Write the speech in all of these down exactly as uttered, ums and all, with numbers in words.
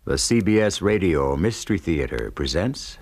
The C B S Radio Mystery Theater presents...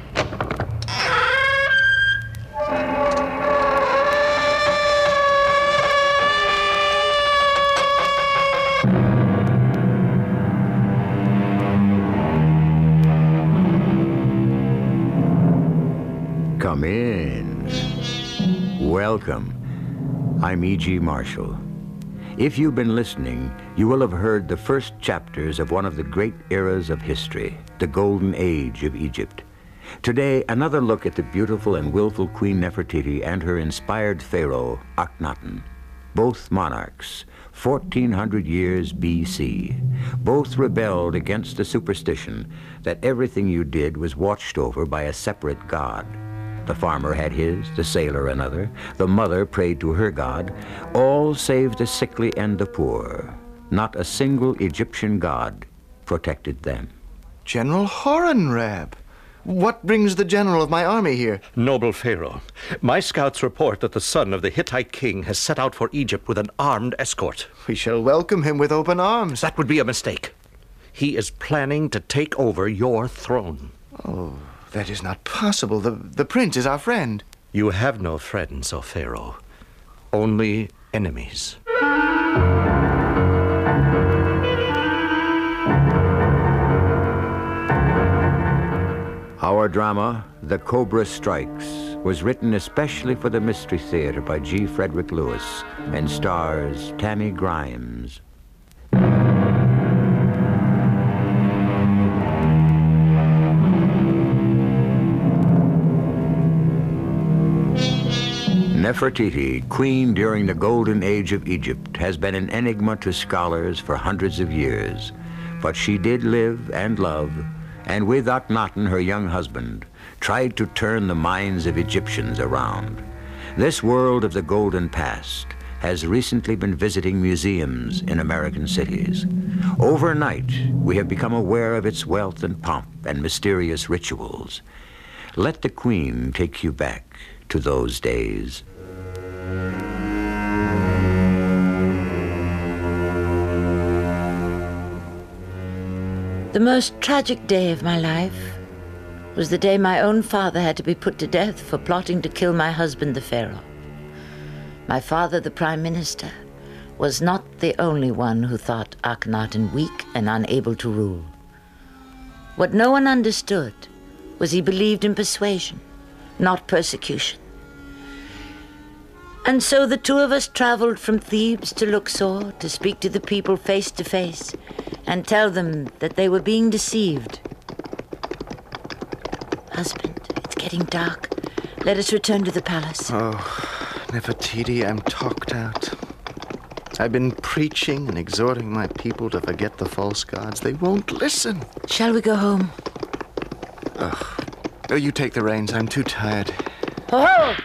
Come in. Welcome. I'm E G. Marshall. If you've been listening, you will have heard the first chapters of one of the great eras of history, the Golden Age of Egypt. Today, another look at the beautiful and willful Queen Nefertiti and her inspired pharaoh, Akhenaten. Both monarchs, fourteen hundred years B C. Both rebelled against the superstition that everything you did was watched over by a separate god. The farmer had his, the sailor another, the mother prayed to her god, all save the sickly and the poor. Not a single Egyptian god protected them. General Horemheb, what brings the general of my army here? Noble Pharaoh, my scouts report that the son of the Hittite king has set out for Egypt with an armed escort. We shall welcome him with open arms. That would be a mistake. He is planning to take over your throne. Oh... That is not possible. The, the prince is our friend. You have no friends, O Pharaoh. Only enemies. Our drama, The Cobra Strikes, was written especially for the Mystery Theater by G. Frederick Lewis and stars Tammy Grimes. Nefertiti, queen during the Golden Age of Egypt, has been an enigma to scholars for hundreds of years. But she did live and love, and with Akhenaten, her young husband, tried to turn the minds of Egyptians around. This world of the golden past has recently been visiting museums in American cities. Overnight, we have become aware of its wealth and pomp and mysterious rituals. Let the queen take you back to those days. The most tragic day of my life was the day my own father had to be put to death for plotting to kill my husband, the pharaoh. My father, the prime minister, was not the only one who thought Akhenaten weak and unable to rule. What no one understood was he believed in persuasion, not persecution. And so the two of us traveled from Thebes to Luxor to speak to the people face to face and tell them that they were being deceived. Husband, it's getting dark. Let us return to the palace. Oh, Nefertiti, I'm talked out. I've been preaching and exhorting my people to forget the false gods. They won't listen. Shall we go home? Oh, oh you take the reins. I'm too tired. Oh!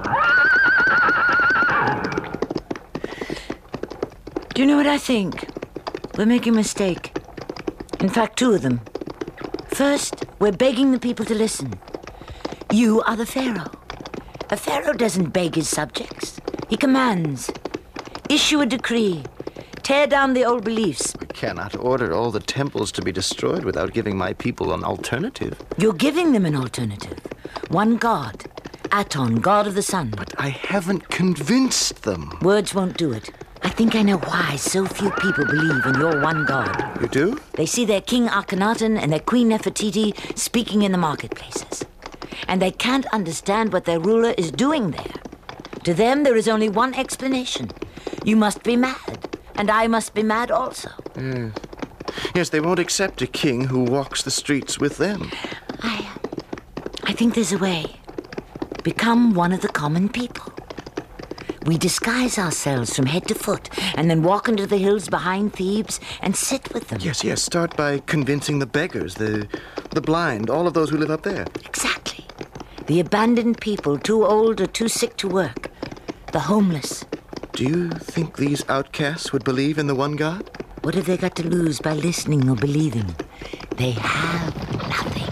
Do you know what I think? We're making a mistake. In fact, two of them. First, we're begging the people to listen. You are the pharaoh. A pharaoh doesn't beg his subjects. He commands. Issue a decree. Tear down the old beliefs. I cannot order all the temples to be destroyed without giving my people an alternative. You're giving them an alternative. One god. Aton, god of the sun. But I haven't convinced them. Words won't do it. I think I know why so few people believe in your one god. You do? They see their king Akhenaten and their queen Nefertiti speaking in the marketplaces. And they can't understand what their ruler is doing there. To them, there is only one explanation. You must be mad, and I must be mad also. Mm. Yes, they won't accept a king who walks the streets with them. I, I think there's a way. Become one of the common people. We disguise ourselves from head to foot and then walk into the hills behind Thebes and sit with them. Yes, yes. Start by convincing the beggars, the the blind, all of those who live up there. Exactly. The abandoned people, too old or too sick to work. The homeless. Do you think these outcasts would believe in the one God? What have they got to lose by listening or believing? They have nothing.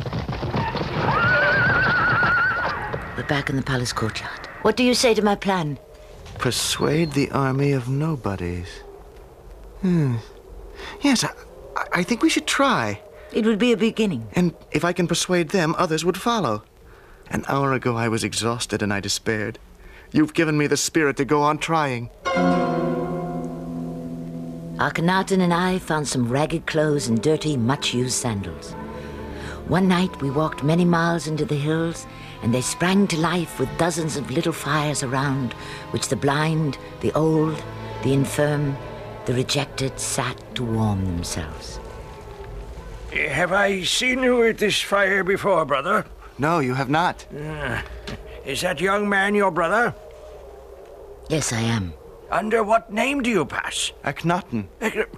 We're back in the palace courtyard. What do you say to my plan? Persuade the army of nobodies. Hmm. Yes, I, I think we should try. It would be a beginning. And if I can persuade them, others would follow. An hour ago I was exhausted and I despaired. You've given me the spirit to go on trying. Akhenaten and I found some ragged clothes and dirty, much-used sandals. One night we walked many miles into the hills, and they sprang to life with dozens of little fires around, which the blind, the old, the infirm, the rejected sat to warm themselves. Have I seen you at this fire before, brother? No, you have not. Uh, is that young man your brother? Yes, I am. Under what name do you pass? Akhenaten.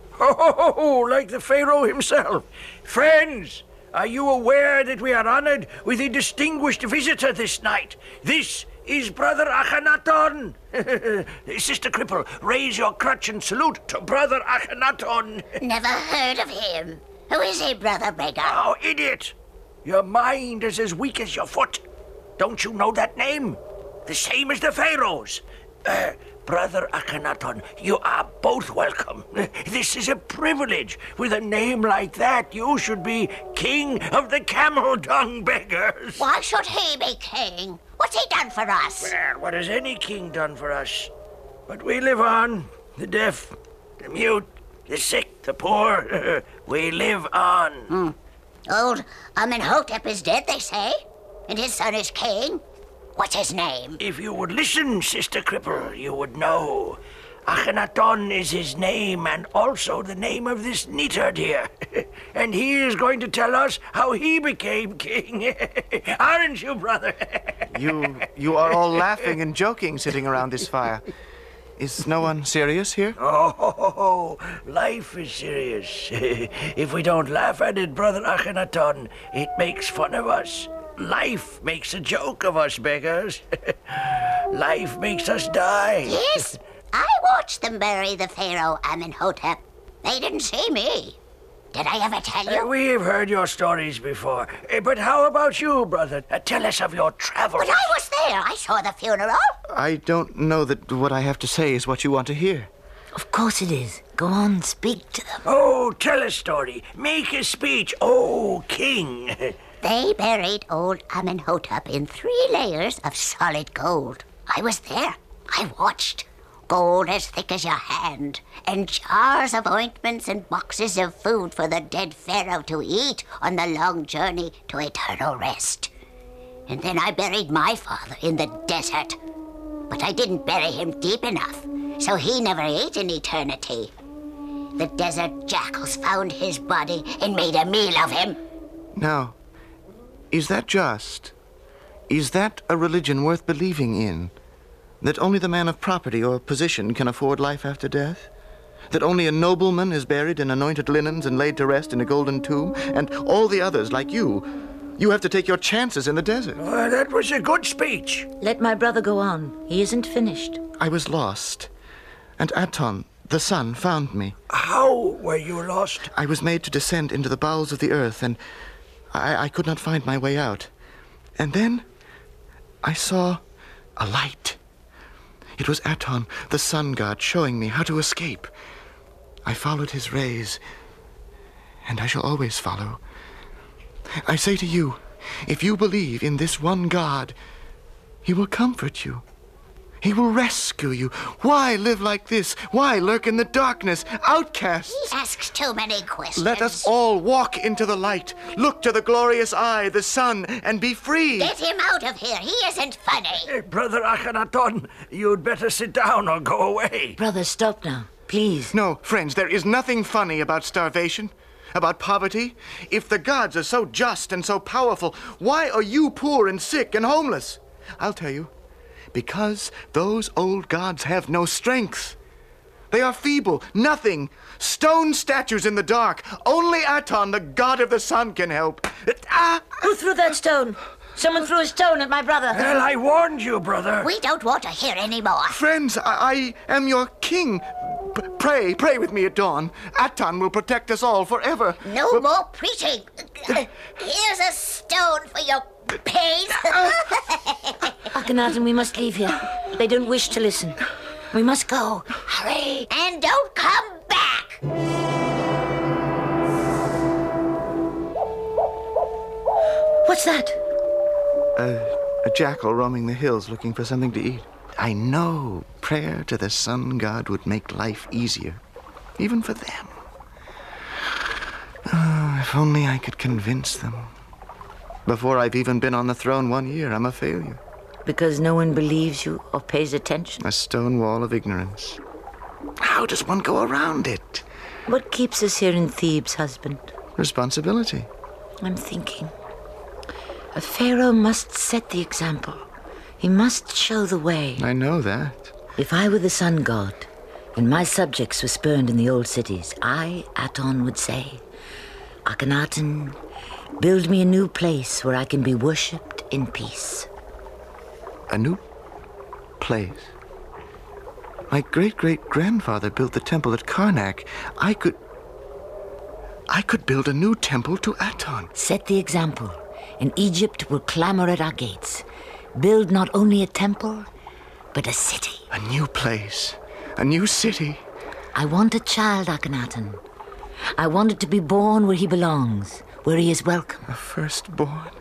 Oh, like the Pharaoh himself. Friends, are you aware that we are honored with a distinguished visitor this night? This is Brother Akhenaten. Sister Cripple, raise your crutch and salute to Brother Akhenaten. Never heard of him. Who is he, Brother Beggar? Oh, idiot! Your mind is as weak as your foot. Don't you know that name? The same as the Pharaoh's. Uh, Brother Akhenaten, you are both welcome. This is a privilege. With a name like that, you should be king of the camel dung beggars. Why should he be king? What's he done for us? Well, what has any king done for us? But we live on. The deaf, the mute, the sick, the poor. We live on. Hmm. Old Amenhotep is dead, they say, and his son is king. What's his name? If you would listen, Sister Cripple, you would know. Akhenaten is his name, and also the name of this neatherd here. And he is going to tell us how he became king. Aren't you, brother? You, you are all laughing and joking sitting around this fire. Is no one serious here? Oh, life is serious. If we don't laugh at it, Brother Akhenaten, it makes fun of us. Life makes a joke of us beggars. Life makes us die. Yes, I watched them bury the Pharaoh Amenhotep. They didn't see me. Did I ever tell you? Uh, we've heard your stories before. Uh, but how about you, brother? Uh, tell us of your travels. But I was there. I saw the funeral. I don't know that what I have to say is what you want to hear. Of course it is. Go on, speak to them. Oh, tell a story. Make a speech. Oh, king. They buried old Amenhotep in three layers of solid gold. I was there. I watched. Gold as thick as your hand, and jars of ointments and boxes of food for the dead pharaoh to eat on the long journey to eternal rest. And then I buried my father in the desert. But I didn't bury him deep enough, so he never ate in eternity. The desert jackals found his body and made a meal of him. Now, is that just? Is that a religion worth believing in? That only the man of property or position can afford life after death? That only a nobleman is buried in anointed linens and laid to rest in a golden tomb? And all the others, like you, you have to take your chances in the desert. Oh, that was a good speech. Let my brother go on. He isn't finished. I was lost, and Aton, the sun, found me. How were you lost? I was made to descend into the bowels of the earth, and I, I could not find my way out. And then I saw a light. It was Aton, the sun god, showing me how to escape. I followed his rays, and I shall always follow. I say to you, if you believe in this one God, he will comfort you. He will rescue you. Why live like this? Why lurk in the darkness, outcasts? He asks too many questions. Let us all walk into the light, look to the glorious eye, the sun, and be free. Get him out of here. He isn't funny. Hey, Brother Akhenaten, you'd better sit down or go away. Brother, stop now. Please. No, friends, there is nothing funny about starvation, about poverty. If the gods are so just and so powerful, why are you poor and sick and homeless? I'll tell you. Because those old gods have no strength. They are feeble, nothing, stone statues in the dark. Only Aton, the god of the sun, can help. Ah! Who threw that stone? Someone threw a stone at my brother. Well, I warned you, brother. We don't want to hear any more. Friends, I, I am your king. P- pray, pray with me at dawn. Aton will protect us all forever. No But- more preaching. Here's a stone for your pain. Akhenaten, we must leave here. They don't wish to listen. We must go. Hurry. And don't come back. What's that? A, a jackal roaming the hills looking for something to eat. I know prayer to the sun god would make life easier, even for them. Oh, if only I could convince them. Before I've even been on the throne one year, I'm a failure. Because no one believes you or pays attention? A stone wall of ignorance. How does one go around it? What keeps us here in Thebes, husband? Responsibility. I'm thinking. A pharaoh must set the example. He must show the way. I know that. If I were the sun god, and my subjects were spurned in the old cities, I, Aton, would say, Akhenaten, build me a new place where I can be worshipped in peace. A new place? My great-great-grandfather built the temple at Karnak. I could... I could build a new temple to Aton. Set the example, and Egypt will clamor at our gates. Build not only a temple, but a city. A new place. A new city. I want a child, Akhenaten. I want it to be born where he belongs, where he is welcome. A firstborn.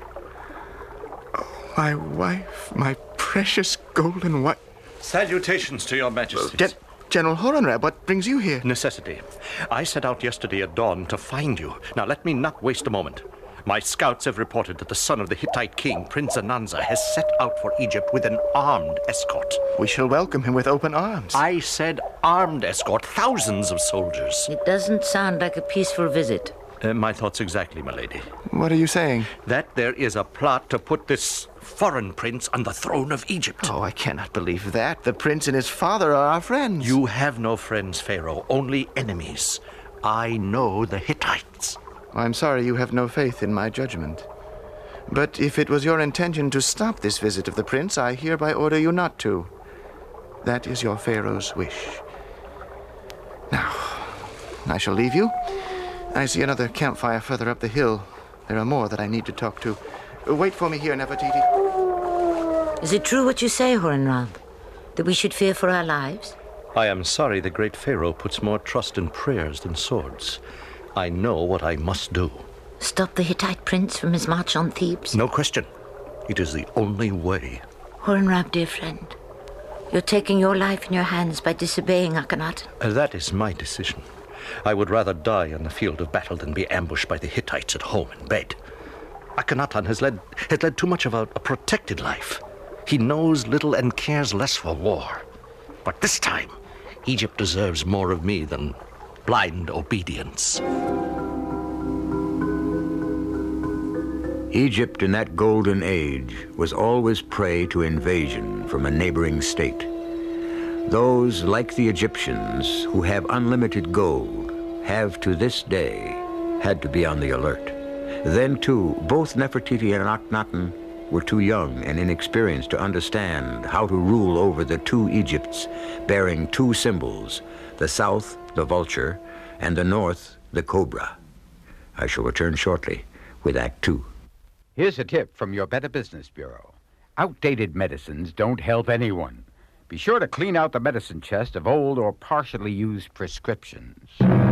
Oh, my wife, my precious golden wife. Salutations to your majesties. Gen- General Horemheb, what brings you here? Necessity. I set out yesterday at dawn to find you. Now let me not waste a moment. My scouts have reported that the son of the Hittite king, Prince Ananza, has set out for Egypt with an armed escort. We shall welcome him with open arms. I said armed escort, thousands of soldiers. It doesn't sound like a peaceful visit. Uh, my thoughts exactly, my lady. What are you saying? That there is a plot to put this foreign prince on the throne of Egypt. Oh, I cannot believe that. The prince and his father are our friends. You have no friends, Pharaoh, only enemies. I know the Hittites. I'm sorry you have no faith in my judgment. But if it was your intention to stop this visit of the prince, I hereby order you not to. That is your Pharaoh's wish. Now, I shall leave you. I see another campfire further up the hill. There are more that I need to talk to. Wait for me here, Nefertiti. Is it true what you say, Horemheb, that we should fear for our lives? I am sorry the great Pharaoh puts more trust in prayers than swords. I know what I must do. Stop the Hittite prince from his march on Thebes? No question. It is the only way. Horemheb, dear friend, you're taking your life in your hands by disobeying Akhenaten. Uh, that is my decision. I would rather die on the field of battle than be ambushed by the Hittites at home in bed. Akhenaten has led has led too much of a, a protected life. He knows little and cares less for war. But this time, Egypt deserves more of me than blind obedience. Egypt in that golden age was always prey to invasion from a neighboring state. Those, like the Egyptians, who have unlimited gold, have to this day had to be on the alert. Then, too, both Nefertiti and Akhenaten were too young and inexperienced to understand how to rule over the two Egypts, bearing two symbols, the south, the vulture, and the north, the cobra. I shall return shortly with Act Two. Here's a tip from your Better Business Bureau. Outdated medicines don't help anyone. Be sure to clean out the medicine chest of old or partially used prescriptions.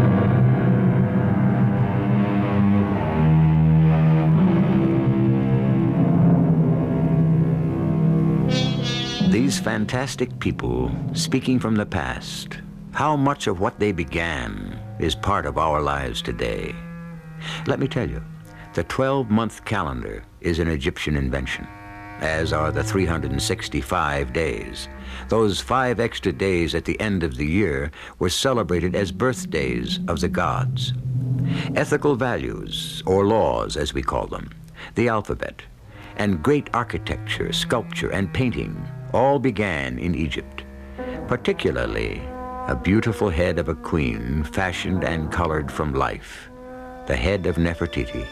These fantastic people, speaking from the past, how much of what they began is part of our lives today? Let me tell you, the twelve-month calendar is an Egyptian invention, as are the three hundred sixty-five days. Those five extra days at the end of the year were celebrated as birthdays of the gods. Ethical values, or laws as we call them, the alphabet, and great architecture, sculpture, and painting all began in Egypt, particularly a beautiful head of a queen fashioned and colored from life, the head of Nefertiti.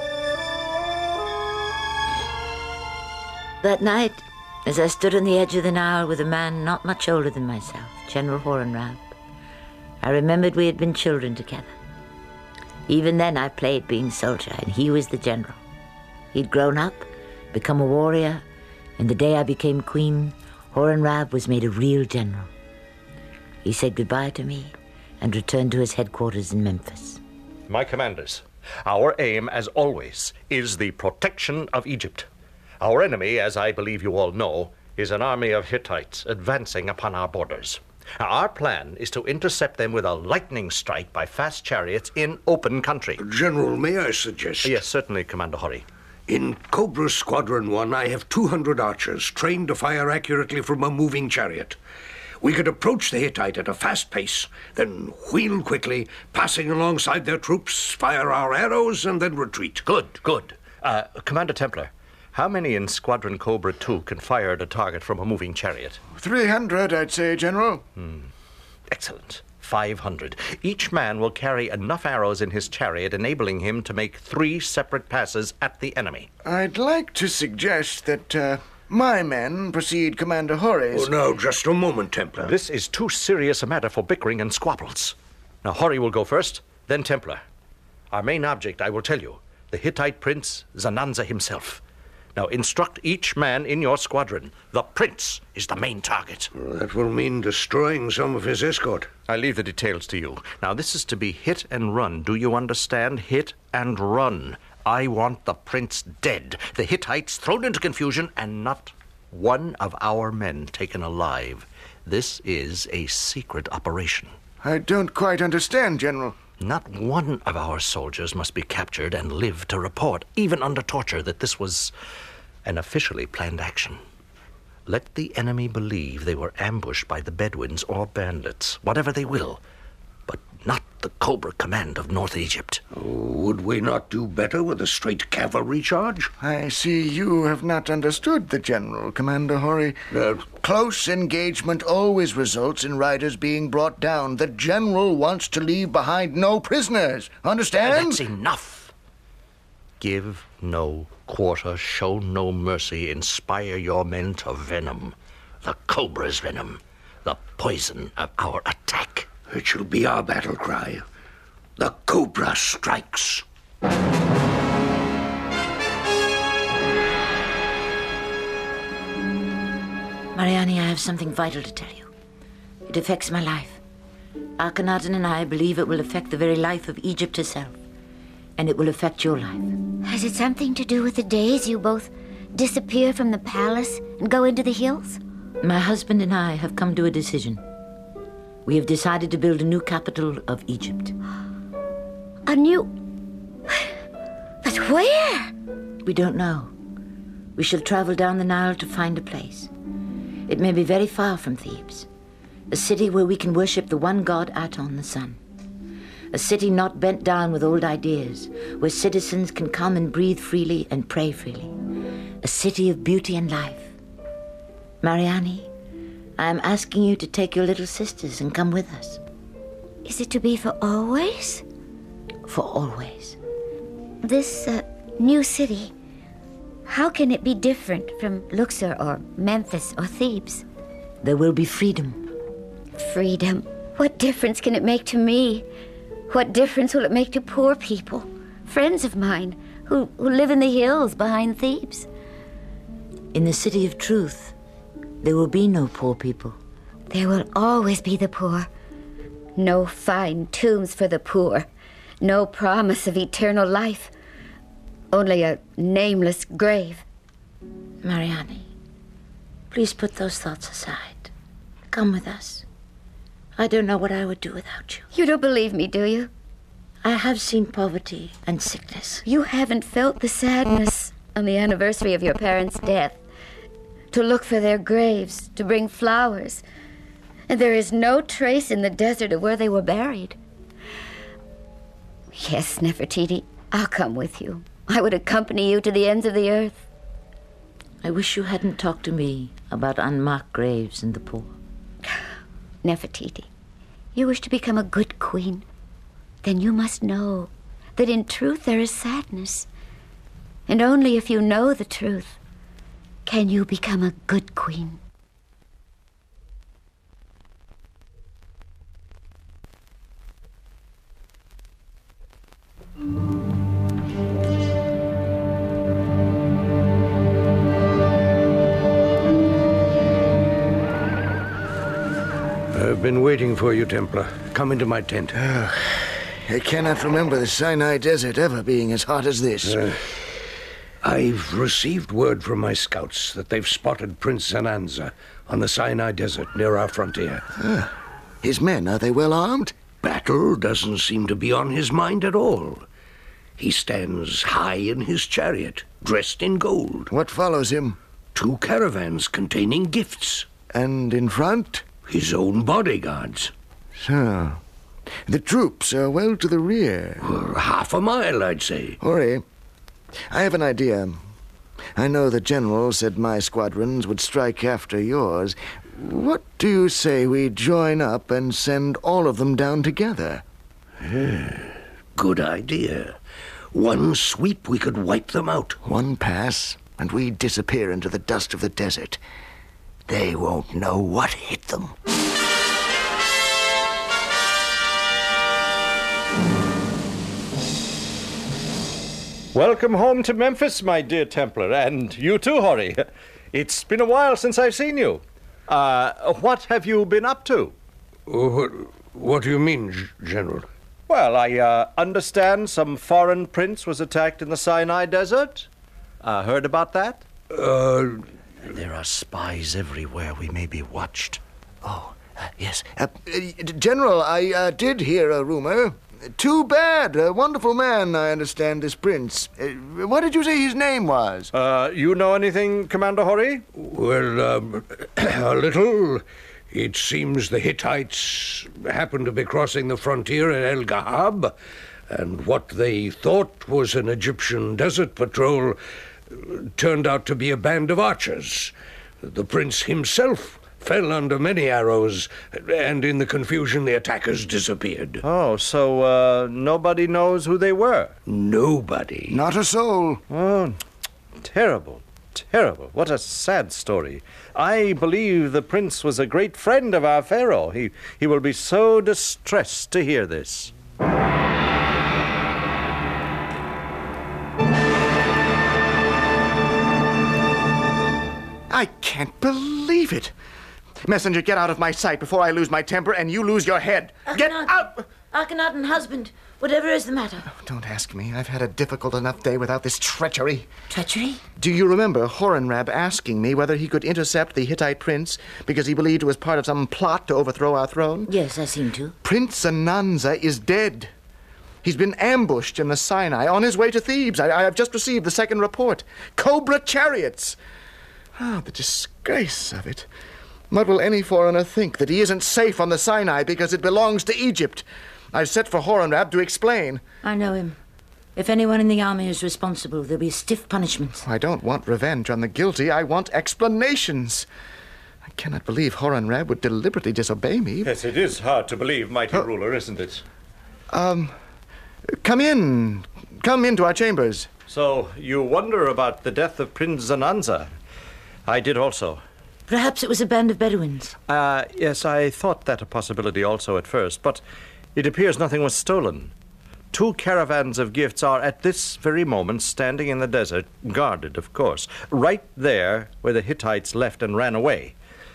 That night, as I stood on the edge of the Nile with a man not much older than myself, General Horemheb, I remembered we had been children together. Even then I played being soldier, and he was the general. He'd grown up, become a warrior, and the day I became queen, Horemheb was made a real general. He said goodbye to me and returned to his headquarters in Memphis. My commanders, Our aim, as always, is the protection of Egypt. Our enemy, as I believe you all know, is an army of Hittites advancing upon our borders. Now, our plan is to intercept them with a lightning strike by fast chariots in open country. General, may I suggest? Yes, certainly, Commander Hori. In Cobra Squadron one, I have two hundred archers trained to fire accurately from a moving chariot. We could approach the Hittite at a fast pace, then wheel quickly, passing alongside their troops, fire our arrows, and then retreat. Good, good. Uh, Commander Templar, how many in Squadron Cobra two can fire at a target from a moving chariot? Three hundred, I'd say, General. Hmm. Excellent. Five hundred. Each man will carry enough arrows in his chariot, enabling him to make three separate passes at the enemy. I'd like to suggest that uh, my men precede Commander Hori's. Oh, now, just a moment, Templar. This is too serious a matter for bickering and squabbles. Now, Hori will go first, then Templar. Our main object, I will tell you, the Hittite prince Zananza himself. Now, instruct each man in your squadron. The prince is the main target. Well, that will mean destroying some of his escort. I leave the details to you. Now, this is to be hit and run. Do you understand? Hit and run. I want the prince dead, the Hittites thrown into confusion, and not one of our men taken alive. This is a secret operation. I don't quite understand, General. Not one of our soldiers must be captured and live to report, even under torture, that this was an officially planned action. Let the enemy believe they were ambushed by the Bedouins or bandits, whatever they will, but not the Cobra command of North Egypt. Oh, would we not do better with a straight cavalry charge? I see you have not understood the General, Commander Hori. Uh, Close engagement always results in riders being brought down. The General wants to leave behind no prisoners. Understand? That's enough. Give no quarter, show no mercy, inspire your men to venom. The Cobra's venom, the poison of our attack. It shall be our battle cry. The Cobra strikes. Mariani, I have something vital to tell you. It affects my life. Akhenaten and I believe it will affect the very life of Egypt herself. And it will affect your life. Has it something to do with the days you both disappear from the palace and go into the hills? My husband and I have come to a decision. We have decided to build a new capital of Egypt. A new... But where? We don't know. We shall travel down the Nile to find a place. It may be very far from Thebes. A city where we can worship the one god Aton, the sun. A city not bent down with old ideas, where citizens can come and breathe freely and pray freely. A city of beauty and life. Mariani, I am asking you to take your little sisters and come with us. Is it to be for always? For always. This uh, new city, how can it be different from Luxor or Memphis or Thebes? There will be freedom. Freedom? What difference can it make to me? What difference will it make to poor people, friends of mine, who, who live in the hills behind Thebes? In the city of truth, there will be no poor people. There will always be the poor. No fine tombs for the poor. No promise of eternal life. Only a nameless grave. Mariani, please put those thoughts aside. Come with us. I don't know what I would do without you. You don't believe me, do you? I have seen poverty and sickness. You haven't felt the sadness on the anniversary of your parents' death. To look for their graves, to bring flowers. And there is no trace in the desert of where they were buried. Yes, Nefertiti, I'll come with you. I would accompany you to the ends of the earth. I wish you hadn't talked to me about unmarked graves and the poor. Nefertiti, you wish to become a good queen? Then you must know that in truth there is sadness. And only if you know the truth can you become a good queen. I've been waiting for you, Templar. Come into my tent. Uh, I cannot remember the Sinai Desert ever being as hot as this. Uh, I've received word from my scouts that they've spotted Prince Zananza on the Sinai Desert near our frontier. Ah, his men, are they well armed? Battle doesn't seem to be on his mind at all. He stands high in his chariot, dressed in gold. What follows him? Two caravans containing gifts. And in front? His own bodyguards. So, the troops are well to the rear. Well, half a mile, I'd say. Hori, I have an idea. I know the general said my squadrons would strike after yours. What do you say we join up and send all of them down together? Good idea. One sweep, we could wipe them out. One pass, and we disappear into the dust of the desert. They won't know what hit them. Welcome home to Memphis, my dear Templar, and you too, Hori. It's been a while since I've seen you. Uh, what have you been up to? Oh, what, what do you mean, G- General? Well, I uh, understand some foreign prince was attacked in the Sinai Desert. Uh, heard about that? Uh, There are spies everywhere. We may be watched. Oh, uh, yes. Uh, uh, General, I uh, did hear a rumor. Too bad. A wonderful man, I understand, this prince. Uh, what did you say his name was? Uh, you know anything, Commander Hori? well, um, a little. It seems the Hittites happened to be crossing the frontier at El Gahab, and what they thought was an Egyptian desert patrol turned out to be a band of archers. The prince himself fell under many arrows, and in the confusion the attackers disappeared. Oh, so uh, nobody knows who they were? Nobody. Not a soul. Oh, terrible, terrible. What a sad story. I believe the prince was a great friend of our pharaoh. He, he will be so distressed to hear this. I can't believe it. Messenger, get out of my sight before I lose my temper and you lose your head. Get Akhenaten. out! Akhenaten, husband, whatever is the matter? Don't ask me. I've had a difficult enough day without this treachery. Treachery? Do you remember Horemheb asking me whether he could intercept the Hittite prince because he believed it was part of some plot to overthrow our throne? Yes, I seem to. Prince Ananza is dead. He's been ambushed in the Sinai on his way to Thebes. I, I have just received the second report. Cobra chariots. Ah, the disgrace of it. What will any foreigner think, that he isn't safe on the Sinai because it belongs to Egypt? I've sent for Horemheb to explain. I know him. If anyone in the army is responsible, there'll be stiff punishments. I don't want revenge on the guilty. I want explanations. I cannot believe Horemheb would deliberately disobey me. Yes, it is hard to believe, mighty ruler, isn't it? Um, come in. Come into our chambers. So, you wonder about the death of Prince Zananza. I did also. Perhaps it was a band of Bedouins. Uh, yes, I thought that a possibility also at first, but it appears nothing was stolen. Two caravans of gifts are at this very moment standing in the desert, guarded, of course, right there where the Hittites left and ran away.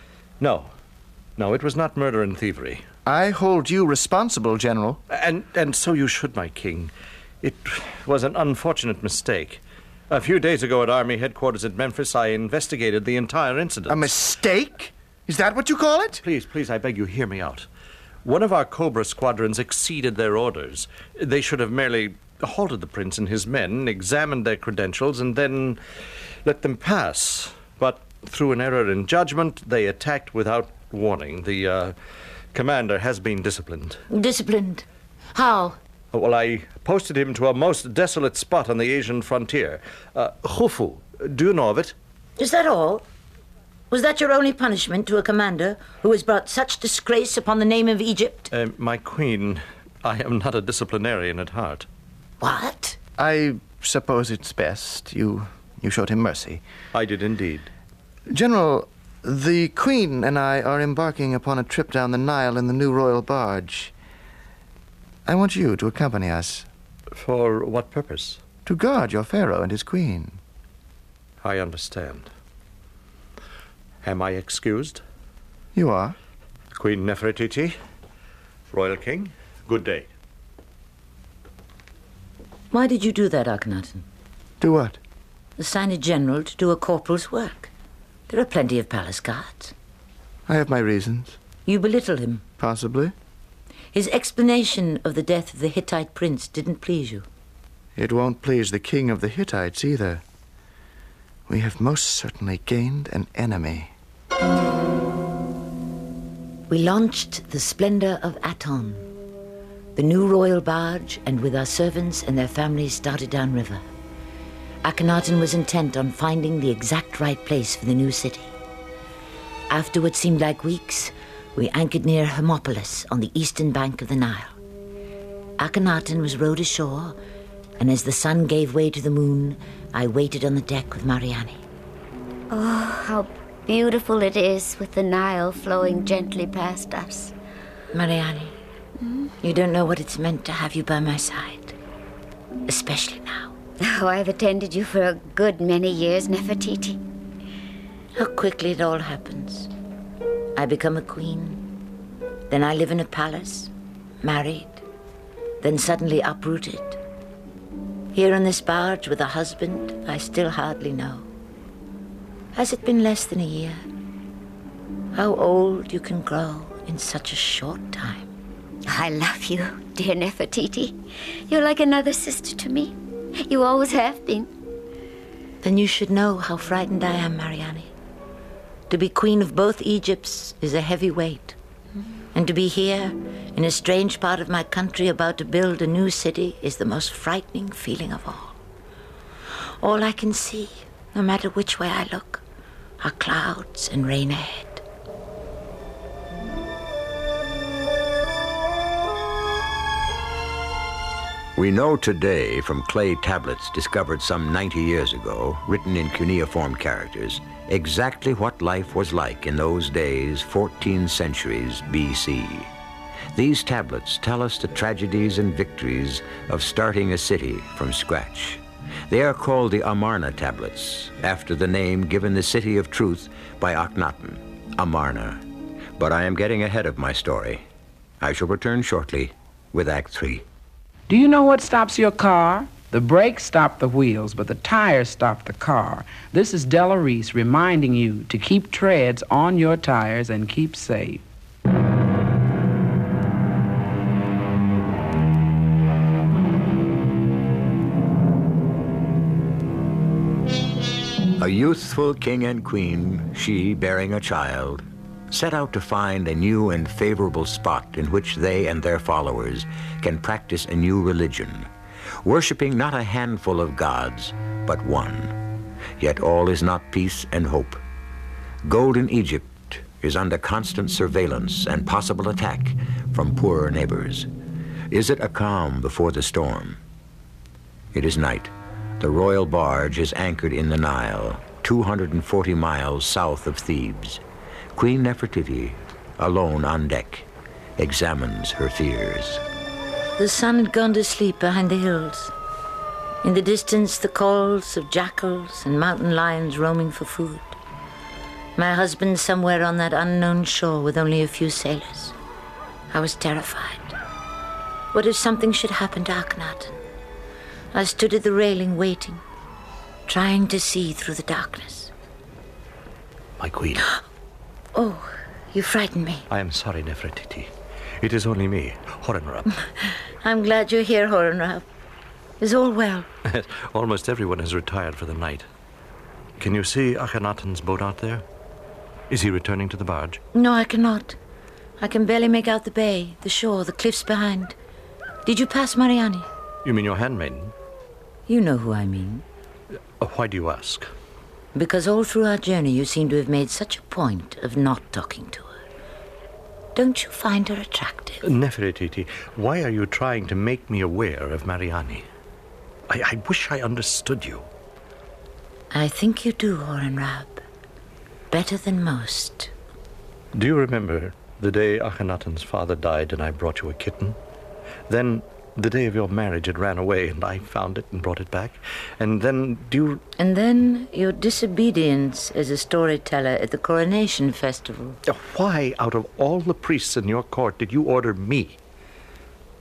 No, no, it was not murder and thievery. I hold you responsible, General. And, and so you should, my king. It was an unfortunate mistake. A few days ago at Army headquarters at Memphis, I investigated the entire incident. A mistake? Is that what you call it? Please, please, I beg you, hear me out. One of our Cobra squadrons exceeded their orders. They should have merely halted the prince and his men, examined their credentials, and then let them pass. But through an error in judgment, they attacked without warning. The uh, commander has been disciplined. Disciplined? How? Well, I posted him to a most desolate spot on the Asian frontier. Uh, Khufu. Do you know of it? Is that all? Was that your only punishment to a commander who has brought such disgrace upon the name of Egypt? Uh, my queen, I am not a disciplinarian at heart. What? I suppose it's best. You, you showed him mercy. I did indeed. General, the Queen and I are embarking upon a trip down the Nile in the new royal barge. I want you to accompany us. For what purpose? To guard your pharaoh and his queen. I understand. Am I excused? You are. Queen Nefertiti, Royal King, good day. Why did you do that, Akhenaten? Do what? Assign a general to do a corporal's work. There are plenty of palace guards. I have my reasons. You belittle him. Possibly. His explanation of the death of the Hittite prince didn't please you. It won't please the king of the Hittites either. We have most certainly gained an enemy. We launched the Splendor of Aton, the new royal barge, and with our servants and their families started downriver. Akhenaten was intent on finding the exact right place for the new city. After what seemed like weeks, we anchored near Hermopolis on the eastern bank of the Nile. Akhenaten was rowed ashore, and as the sun gave way to the moon, I waited on the deck with Mariani. Oh, how beautiful it is with the Nile flowing gently past us. Mariani, hmm? You don't know what it's meant to have you by my side. Especially now. Oh, I've attended you for a good many years, Nefertiti. How quickly it all happens. I become a queen. Then I live in a palace, married. Then suddenly uprooted. Here on this barge with a husband I still hardly know. Has it been less than a year? How old you can grow in such a short time. I love you, dear Nefertiti. You're like another sister to me. You always have been. Then you should know how frightened I am, Mariani. To be queen of both Egypts is a heavy weight. And to be here, in a strange part of my country about to build a new city, is the most frightening feeling of all. All I can see, no matter which way I look, are clouds and rain ahead. We know today from clay tablets discovered some ninety years ago, written in cuneiform characters, exactly what life was like in those days, fourteen centuries B C. These tablets tell us the tragedies and victories of starting a city from scratch. They are called the Amarna tablets, after the name given the city of truth by Akhenaten, Amarna. But I am getting ahead of my story. I shall return shortly with Act Three. Do you know what stops your car? The brakes stop the wheels, but the tires stop the car. This is Della Reese reminding you to keep treads on your tires and keep safe. A youthful king and queen, she bearing a child, set out to find a new and favorable spot in which they and their followers can practice a new religion, worshiping not a handful of gods, but one. Yet all is not peace and hope. Golden Egypt is under constant surveillance and possible attack from poorer neighbors. Is it a calm before the storm? It is night. The royal barge is anchored in the Nile, two hundred forty miles south of Thebes. Queen Nefertiti, alone on deck, examines her fears. The sun had gone to sleep behind the hills. In the distance, the calls of jackals and mountain lions roaming for food. My husband somewhere on that unknown shore with only a few sailors. I was terrified. What if something should happen to Akhenaten? I stood at the railing waiting, trying to see through the darkness. My queen. Oh, you frightened me. I am sorry, Nefertiti. It is only me, Horemheb. I'm glad you're here, Horemheb. Is all well? Almost everyone has retired for the night. Can you see Akhenaten's boat out there? Is he returning to the barge? No, I cannot. I can barely make out the bay, the shore, the cliffs behind. Did you pass Mariani? You mean your handmaiden? You know who I mean. Uh, why do you ask? Because all through our journey you seem to have made such a point of not talking to her. Don't you find her attractive? Nefertiti, why are you trying to make me aware of Mariani? I, I wish I understood you. I think you do, Horemheb. Better than most. Do you remember the day Akhenaten's father died and I brought you a kitten? Then the day of your marriage it ran away and I found it and brought it back. And then do you... And then your disobedience as a storyteller at the coronation festival. Why, out of all the priests in your court, did you order me?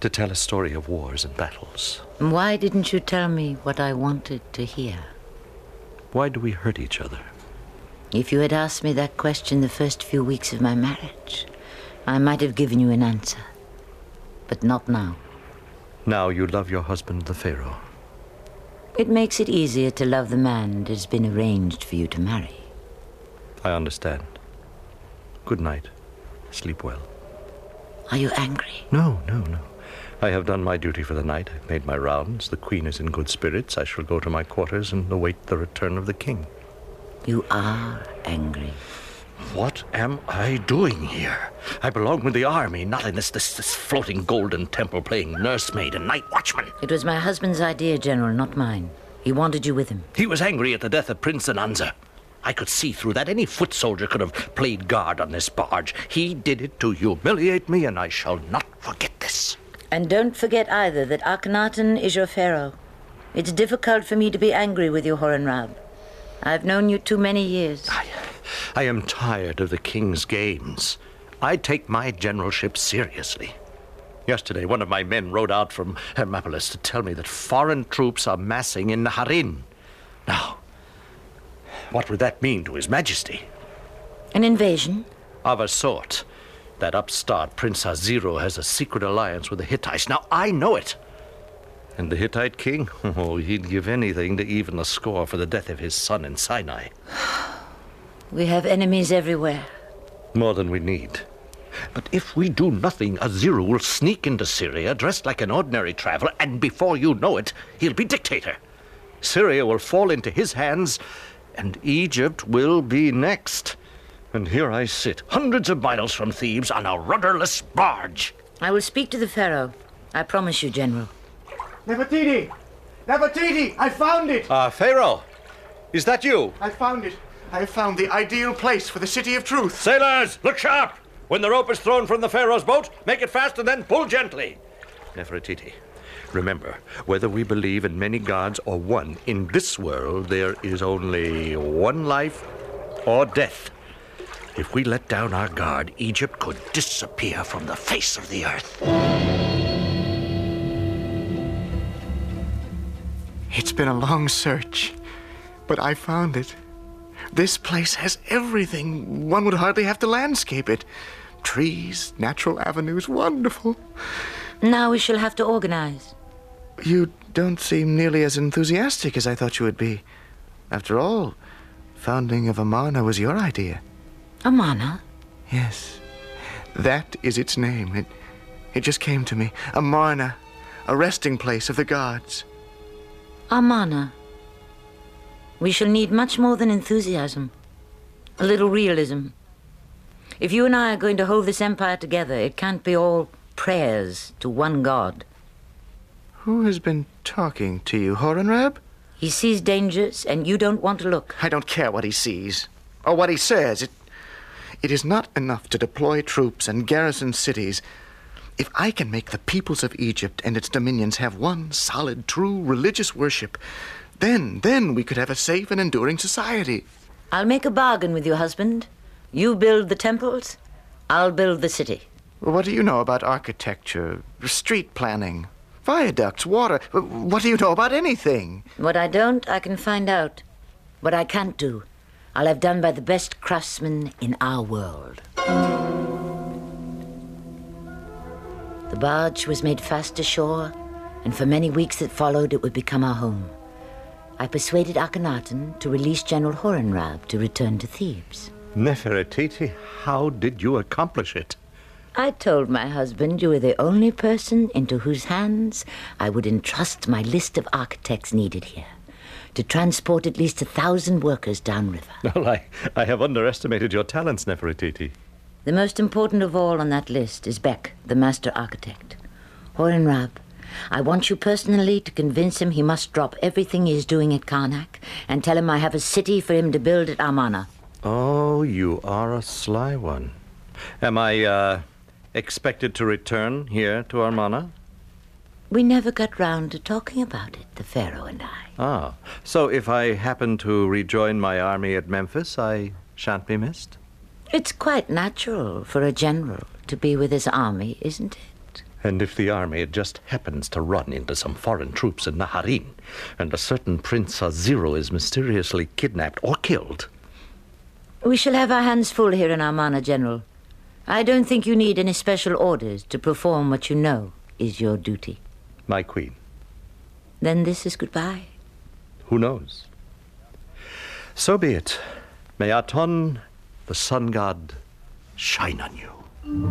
To tell a story of wars and battles. Why didn't you tell me what I wanted to hear? Why do we hurt each other? If you had asked me that question the first few weeks of my marriage, I might have given you an answer. But not now. Now you love your husband, the Pharaoh. It makes it easier to love the man that has been arranged for you to marry. I understand. Good night. Sleep well. Are you angry? No, no, no. I have done my duty for the night. I've made my rounds. The Queen is in good spirits. I shall go to my quarters and await the return of the King. You are angry. What am I doing here? I belong with the army, not in this, this, this floating golden temple playing nursemaid and night watchman. It was my husband's idea, General, not mine. He wanted you with him. He was angry at the death of Prince Ananza. I could see through that. Any foot soldier could have played guard on this barge. He did it to humiliate me, and I shall not forget this. And don't forget either that Akhenaten is your pharaoh. It's difficult for me to be angry with you, Horemheb. I've known you too many years. I, I am tired of the king's games. I take my generalship seriously. Yesterday, one of my men rode out from Hermopolis to tell me that foreign troops are massing in Naharin. Now, what would that mean to His Majesty? An invasion? Of a sort. That upstart Prince Haziro has a secret alliance with the Hittites. Now, I know it. And the Hittite king? Oh, he'd give anything to even the score for the death of his son in Sinai. We have enemies everywhere. More than we need. But if we do nothing, Haziro will sneak into Syria dressed like an ordinary traveler, and before you know it, he'll be dictator. Syria will fall into his hands, and Egypt will be next. And here I sit, hundreds of miles from Thebes, on a rudderless barge. I will speak to the pharaoh. I promise you, General. Nefertiti! Nefertiti! I found it! Ah, uh, Pharaoh, is that you? I found it. I have found the ideal place for the City of Truth. Sailors, look sharp! When the rope is thrown from the Pharaoh's boat, make it fast and then pull gently. Nefertiti, remember, whether we believe in many gods or one, in this world there is only one life or death. If we let down our guard, Egypt could disappear from the face of the earth. It's been a long search, but I found it. This place has everything. One would hardly have to landscape it. Trees, natural avenues, wonderful. Now we shall have to organize. You don't seem nearly as enthusiastic as I thought you would be. After all, founding of Amarna was your idea. Amarna? Yes. That is its name. It, it just came to me. Amarna, a resting place of the gods. Amarna. We shall need much more than enthusiasm. A little realism. If you and I are going to hold this empire together, it can't be all prayers to one god. Who has been talking to you, Horemheb? He sees dangers, and you don't want to look. I don't care what he sees, or what he says. It, it is not enough to deploy troops and garrison cities. If I can make the peoples of Egypt and its dominions have one solid, true religious worship, then, then we could have a safe and enduring society. I'll make a bargain with you, husband. You build the temples, I'll build the city. What do you know about architecture, street planning, viaducts, water? What do you know about anything? What I don't, I can find out. What I can't do, I'll have done by the best craftsmen in our world. The barge was made fast ashore, and for many weeks that followed, it would become our home. I persuaded Akhenaten to release General Horemheb to return to Thebes. Nefertiti, how did you accomplish it? I told my husband you were the only person into whose hands I would entrust my list of architects needed here, to transport at least a thousand workers downriver. Well, I, I have underestimated your talents, Nefertiti. The most important of all on that list is Bek, the master architect. Horemheb, I want you personally to convince him he must drop everything he is doing at Karnak and tell him I have a city for him to build at Amarna. Oh, you are a sly one. Am I, uh, expected to return here to Amarna? We never got round to talking about it, the Pharaoh and I. Ah, so if I happen to rejoin my army at Memphis, I shan't be missed? It's quite natural for a general to be with his army, isn't it? And if the army just happens to run into some foreign troops in Naharin, and a certain Prince Aziro is mysteriously kidnapped or killed? We shall have our hands full here in Amarna, General. I don't think you need any special orders to perform what you know is your duty. My queen. Then this is goodbye. Who knows? So be it. May Aton, the sun god, shine on you.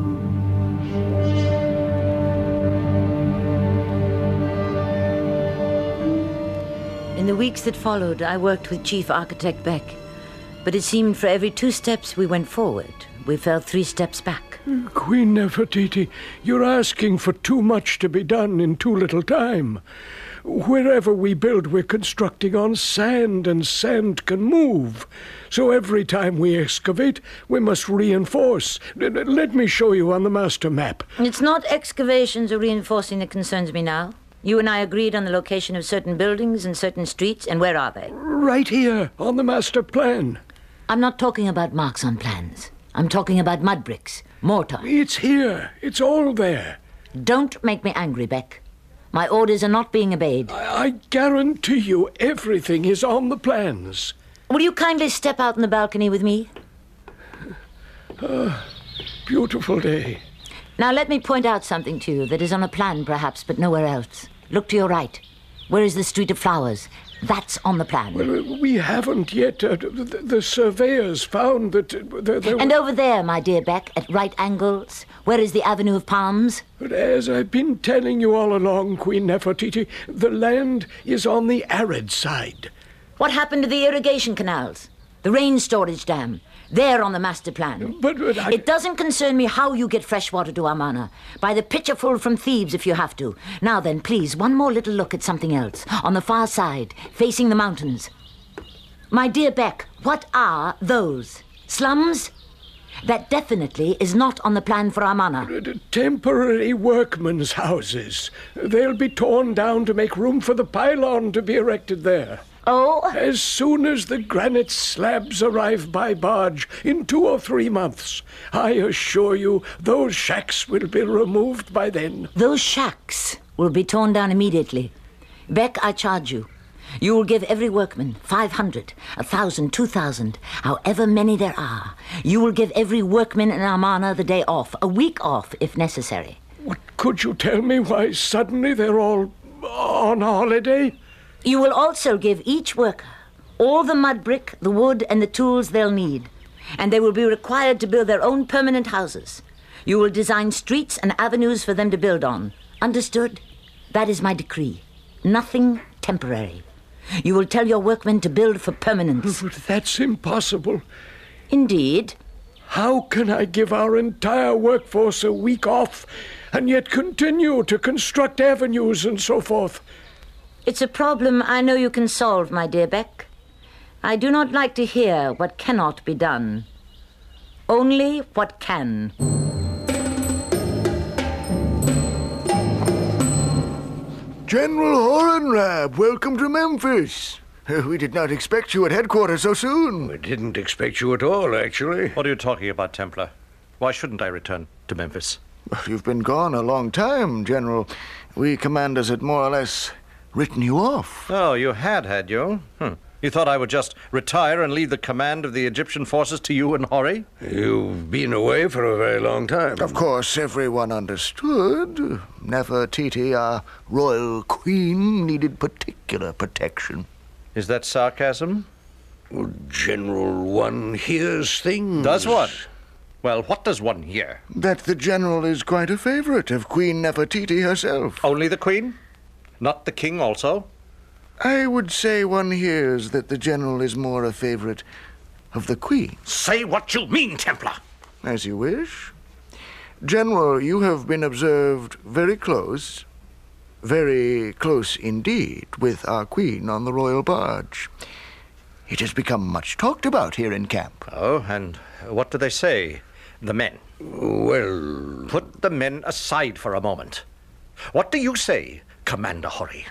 In the weeks that followed, I worked with Chief Architect Beck. But it seemed for every two steps we went forward, we fell three steps back. Queen Nefertiti, you're asking for too much to be done in too little time. Wherever we build, we're constructing on sand, and sand can move. So every time we excavate, we must reinforce. Let me show you on the master map. It's not excavations or reinforcing that concerns me now. You and I agreed on the location of certain buildings and certain streets, and where are they? Right here, on the master plan. I'm not talking about marks on plans. I'm talking about mud bricks, mortar. It's here. It's all there. Don't make me angry, Beck. My orders are not being obeyed. I, I guarantee you everything is on the plans. Will you kindly step out on the balcony with me? Ah, beautiful day. Now let me point out something to you that is on a plan, perhaps, but nowhere else. Look to your right. Where is the Street of Flowers? That's on the plan. Well, we haven't yet. Uh, the, the surveyors found that uh, there, there And over there, my dear Beck, at right angles, where is the Avenue of Palms? But as I've been telling you all along, Queen Nefertiti, the land is on the arid side. What happened to the irrigation canals? The rain storage dam? They're on the master plan. But, but I... It doesn't concern me how you get fresh water to Amarna. By the pitcherful from Thebes if you have to. Now then, please, one more little look at something else. On the far side, facing the mountains. My dear Beck, what are those? Slums? That definitely is not on the plan for Amarna. Temporary workmen's houses. They'll be torn down to make room for the pylon to be erected there. Oh? As soon as the granite slabs arrive by barge in two or three months, I assure you those shacks will be removed by then. Those shacks will be torn down immediately. Beck, I charge you. You will give every workman five hundred, a thousand, two thousand, however many there are. You will give every workman in Amarna the day off, a week off if necessary. What, could you tell me why suddenly they're all on holiday? You will also give each worker all the mud brick, the wood, and the tools they'll need. And they will be required to build their own permanent houses. You will design streets and avenues for them to build on. Understood? That is my decree. Nothing temporary. You will tell your workmen to build for permanence. But that's impossible. Indeed. How can I give our entire workforce a week off and yet continue to construct avenues and so forth? It's a problem I know you can solve, my dear Beck. I do not like to hear what cannot be done. Only what can. General Horenrab, welcome to Memphis. We did not expect you at headquarters so soon. We didn't expect you at all, actually. What are you talking about, Templar? Why shouldn't I return to Memphis? You've been gone a long time, General. We commanders had more or less written you off. Oh, you had, had you? Hmm. You thought I would just retire and leave the command of the Egyptian forces to you and Hori? You've been away for a very long time. Of course, everyone understood. Nefertiti, our royal queen, needed particular protection. Is that sarcasm? Well, General, one hears things. Does one? Well, what does one hear? That the general is quite a favorite of Queen Nefertiti herself. Only the queen? Not the king also? I would say one hears that the general is more a favorite of the queen. Say what you mean, Templar. As you wish. General, you have been observed very close, very close indeed, with our queen on the royal barge. It has become much talked about here in camp. Oh, and what do they say, the men? Well... Put the men aside for a moment. What do you say, Commander Hori?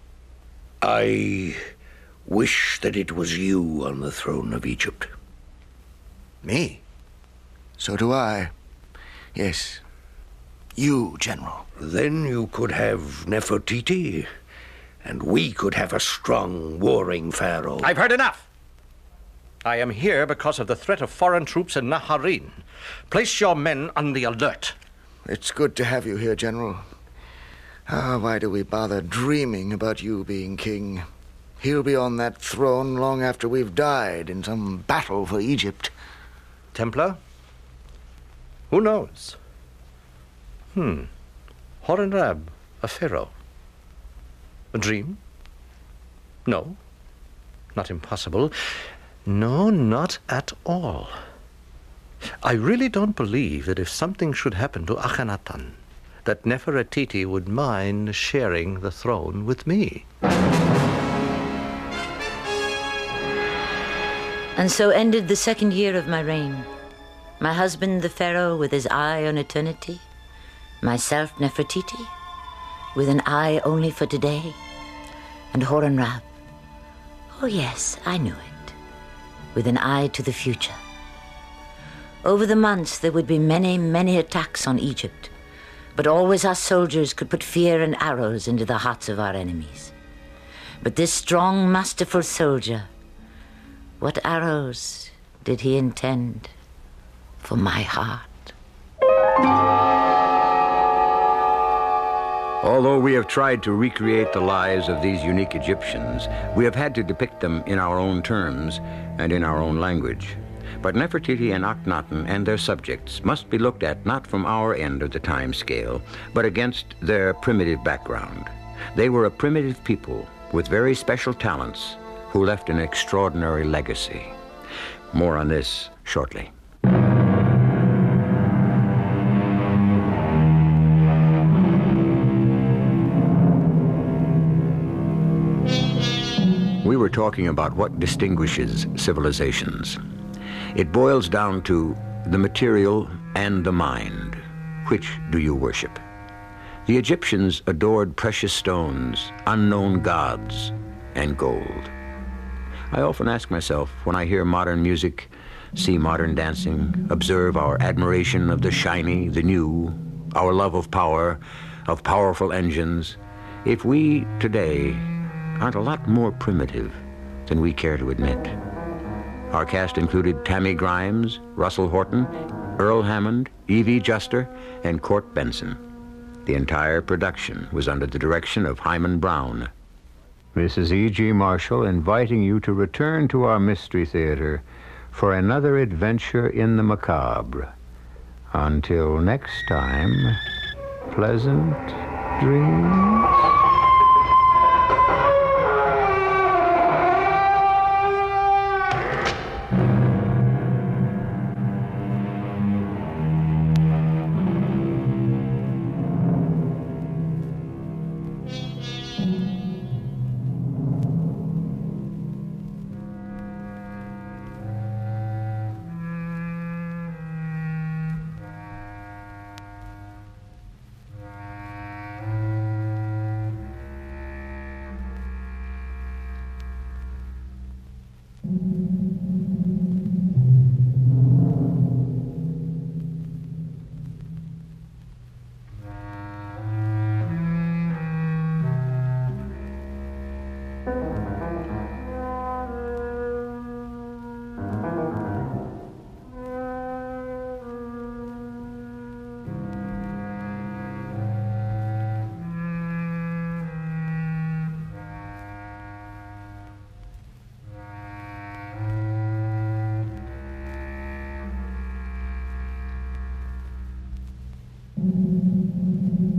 I wish that it was you on the throne of Egypt. Me? So do I. Yes. You, General. Then you could have Nefertiti, and we could have a strong, warring pharaoh. I've heard enough. I am here because of the threat of foreign troops in Naharin. Place your men on the alert. It's good to have you here, General. Ah, why do we bother dreaming about you being king? He'll be on that throne long after we've died in some battle for Egypt. Templar? Who knows? Hmm. Horemheb, a pharaoh. A dream? No. Not impossible. No, not at all. I really don't believe that if something should happen to Akhenaten, that Nefertiti would mind sharing the throne with me. And so ended the second year of my reign. My husband, the Pharaoh, with his eye on eternity. Myself, Nefertiti, with an eye only for today. And Horemheb, oh yes, I knew it, with an eye to the future. Over the months, there would be many, many attacks on Egypt, but always our soldiers could put fear and arrows into the hearts of our enemies. But this strong, masterful soldier, what arrows did he intend for my heart? Although we have tried to recreate the lives of these unique Egyptians, we have had to depict them in our own terms and in our own language. But Nefertiti and Akhenaten and their subjects must be looked at not from our end of the time scale, but against their primitive background. They were a primitive people with very special talents who left an extraordinary legacy. More on this shortly. We were talking about what distinguishes civilizations. It boils down to the material and the mind. Which do you worship? The Egyptians adored precious stones, unknown gods, and gold. I often ask myself, when I hear modern music, see modern dancing, observe our admiration of the shiny, the new, our love of power, of powerful engines, if we today aren't a lot more primitive than we care to admit. Our cast included Tammy Grimes, Russell Horton, Earl Hammond, Evie Juster, and Court Benson. The entire production was under the direction of Hyman Brown. This is E G. Marshall inviting you to return to our Mystery Theater for another adventure in the macabre. Until next time, pleasant dreams. Thank you.